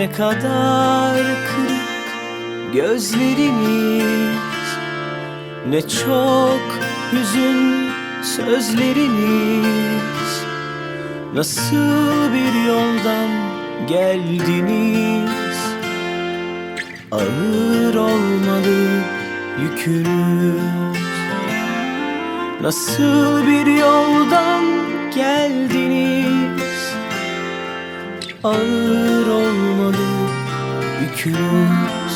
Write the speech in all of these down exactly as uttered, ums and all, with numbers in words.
Ne kadar kırık gözleriniz, ne çok hüzün sözleriniz. Nasıl bir yoldan geldiniz? Ağır olmalı yükünüz. Nasıl bir yoldan geldiniz? Ağır olmalı yükünüz.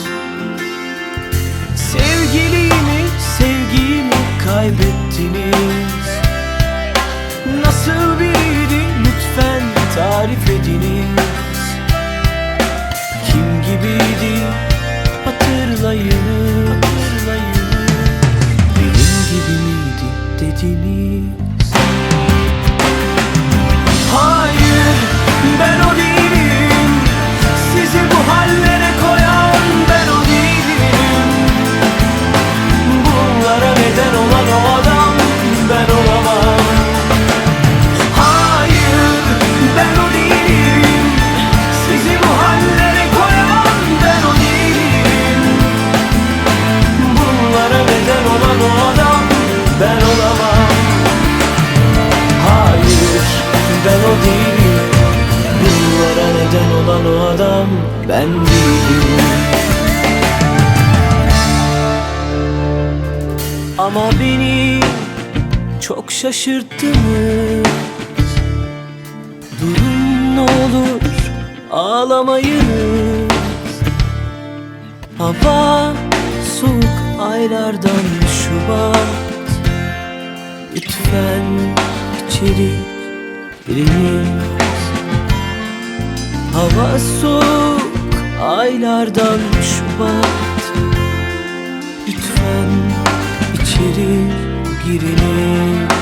Sevgilimi, sevgimi kaybettiniz. Nasıl biriydi lütfen tarif ediniz. Kim gibiydi hatırlayın, hatırlayın. Benim gibi miydi dediniz. Hayır, ben o değilim. Sizi bu hallere koyan ben o değilim. Bunlara neden olan o adam ben olamam. Hayır, ben o değilim. Sizi bu hallere koyan ben o değilim. Bunlara neden olan o adam ben olamam. Hayır, ben o değilim. Bunlara neden olan o adam ben değilim. Ama beni çok şaşırttınız. Durun ne olur ağlamayınız. Hava soğuk aylardan Şubat. Lütfen içeri giriniz. Hava soğuk aylardan Şubat. Lütfen içeri giriniz.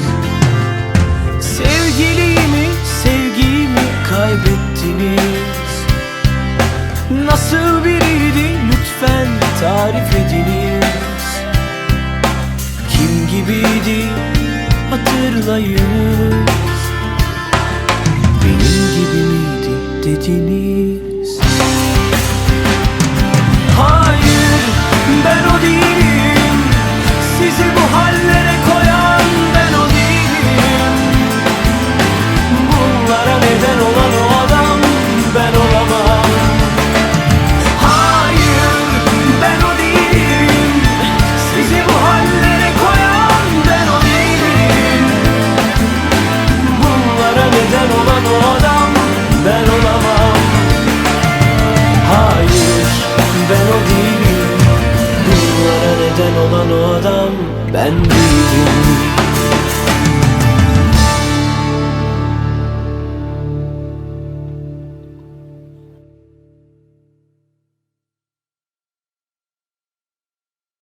Sevgilimi, sevgimi kaybettiniz. Nasıl biriydi lütfen tarif ediniz. Kim gibiydi hatırlayın. Benim gibi miydi dediniz. Hayır, ben o değilim. Sizi bu hallere koyan ben o değilim. Bunlara neden olan o adam ben olamam. Hayır, ben o değilim. Sizi bu hallere koyan ben o değilim. Bunlara neden olan o adam ben olamam. Hayır, ben o değilim. Bunlara neden olan o adam ben değilim.